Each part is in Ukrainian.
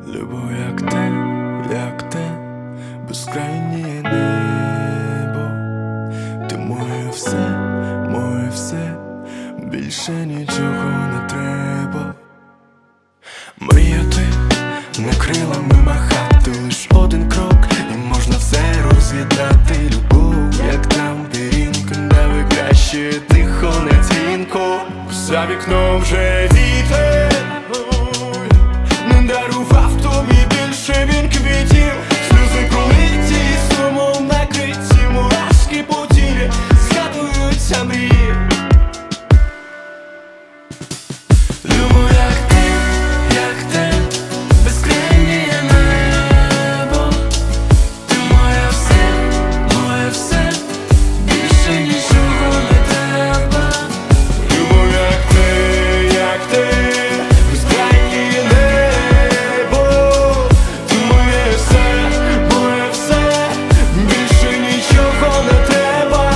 Любов, як ти, безкрайнє небо. Ти моє все, більше нічого не треба. Мріяти, не крилами махати, лиш один крок, і можна все розглядати. Любов, як там пірінка, давай краще тихо, не дзвінко. За вікном вже вітер, не дарував тобі більше він квітів. Сльози пролиті, сумом накриті, мурашки по тілі, згадуються мрії. Любов, як ти, безкрайнє небо. Ти моє все, більше нічого не треба. Любов, як ти, безкрайнє небо. Ти моє все, більше нічого не треба.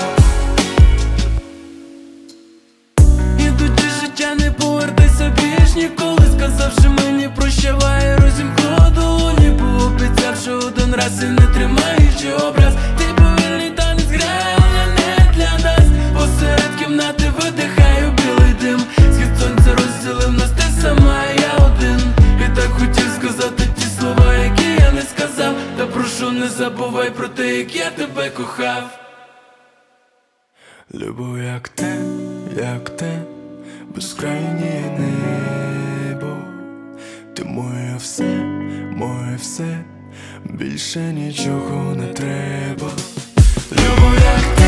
Ідучи життя, не повертайся більш ніколи. Сказавши мені прощавай, розімкнув долоні, пообіцявши один раз і не тримаючи образ. Ти повільний танець грає, але не для нас. Посеред кімнати видихаю білий дим. Схід сонця розділив нас, ти сама, і я один. І так хотів сказати ті слова, які я не сказав. Та прошу, не забувай про те, як я тебе кохав. Любов, як ти, безкрайнє небо. Ти моє все, більше нічого не треба. Любов, як ти.